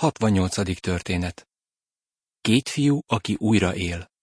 68. történet. 2 fiú, aki újra él.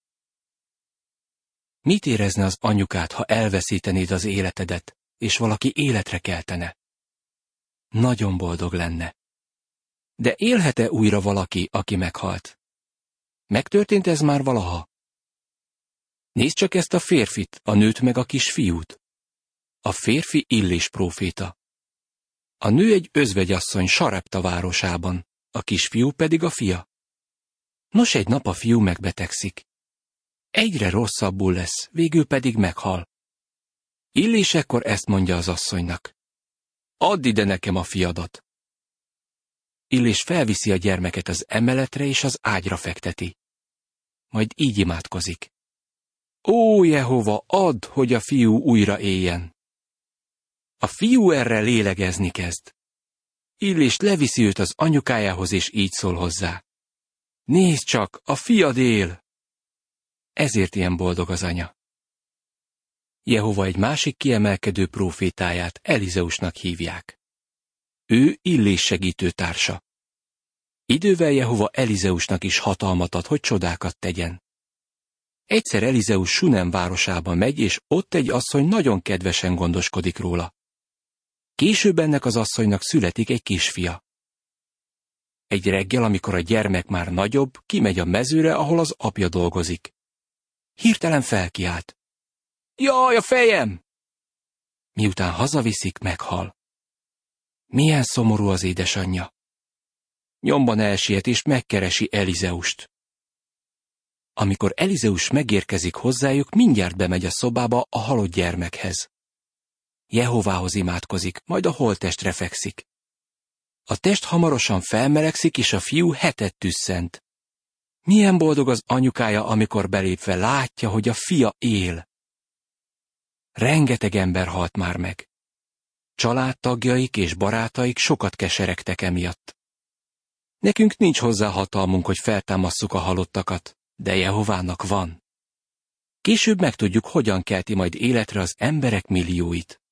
Mit érezne az anyukád, ha elveszítenéd az életedet, és valaki életre keltene? Nagyon boldog lenne. De élhet-e újra valaki, aki meghalt? Megtörtént ez már valaha? Nézd csak ezt a férfit, a nőt meg a kisfiút. A férfi Illés próféta. A nő egy özvegyasszony Sarepta városában, a kisfiú pedig a fia. Nos, egy nap a fiú megbetegszik. Egyre rosszabbul lesz, végül pedig meghal. Illés ekkor ezt mondja az asszonynak. Add ide nekem a fiadat. Illés felviszi a gyermeket az emeletre és az ágyra fekteti. Majd így imádkozik. Ó, Jehova, add, hogy a fiú újra éljen. A fiú erre lélegezni kezd. Illés leviszi őt az anyukájához, és így szól hozzá. Nézd csak, a fiad él! Ezért ilyen boldog az anya. Jehova egy másik kiemelkedő prófétáját Elizeusnak hívják. Ő Illés segítő társa. Idővel Jehova Elizeusnak is hatalmat ad, hogy csodákat tegyen. Egyszer Elizeus Sunem városába megy, és ott egy asszony nagyon kedvesen gondoskodik róla. Később ennek az asszonynak születik egy kisfia. Egy reggel, amikor a gyermek már nagyobb, kimegy a mezőre, ahol az apja dolgozik. Hirtelen felkiált. Jaj, a fejem! Miután hazaviszik, meghal. Milyen szomorú az édesanyja. Nyomban elsiet és megkeresi Elizeust. Amikor Elizeus megérkezik hozzájuk, mindjárt bemegy a szobába a halott gyermekhez. Jehovához imádkozik, majd a holttestre fekszik. A test hamarosan felmelegszik, és a fiú hetet tüsszent. Milyen boldog az anyukája, amikor belépve látja, hogy a fia él. Rengeteg ember halt már meg. Családtagjaik és barátaik sokat keseregtek emiatt. Nekünk nincs hozzá hatalmunk, hogy feltámasszuk a halottakat, de Jehovának van. Később megtudjuk, hogyan kelti majd életre az emberek millióit.